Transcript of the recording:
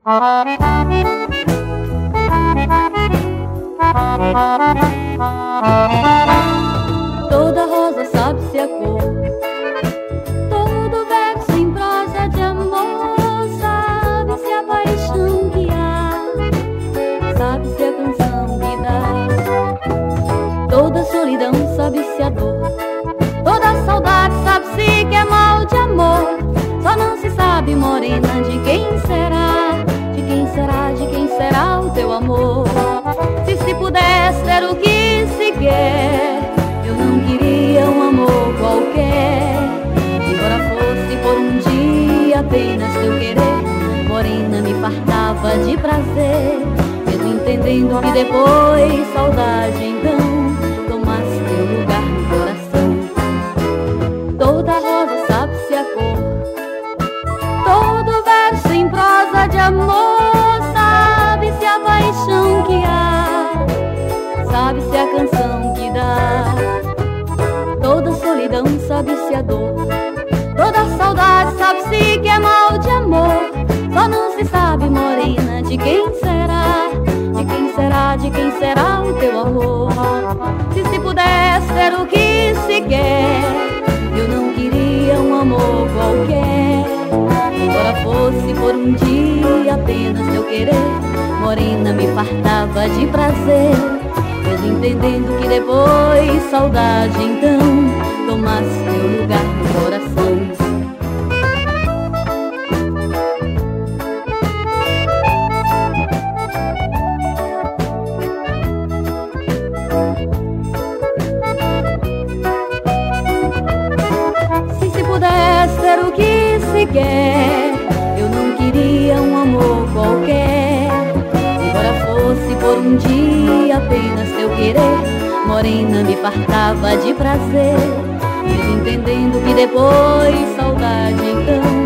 Toda rosa sabe-se a cor, todo verso em prosa de amor, sabe-se a paixão que há, sabe-se a canção que dá. Toda solidão sabe-se a dor, toda saudade sabe-se que é mal de amor. Só não se sabe, morena, de quem será, de quem será, de quem será o teu amor. Se pudesse ter o que se quer, eu não queria um amor qualquer. Embora fosse por um dia apenas teu querer, morena, me fartava de prazer, mesmo entendendo que depois saudade então tomasse teu lugar no coração. Toda rosa sabe-se a cor, todo verso em prosa de amor, sabe-se a paixão que há, sabe-se a canção que dá. Toda solidão sabe-se a dor, toda saudade sabe-se que é mal de amor. Só não se sabe, morena, de quem será, de quem será, de quem será o teu amor. Se pudesse ter o que se quer, eu não queria um amor qualquer. Embora fosse por um dia apenas teu querer, morena, me fartava de prazer, mesmo entendendo que depois saudade então tomasse teu lugar no coração. Se pudesse ter o que se quer, eu não queria um amor qualquer. Embora fosse por um dia apenas teu querer, morena, me fartava de prazer, mesmo entendendo que depois saudade então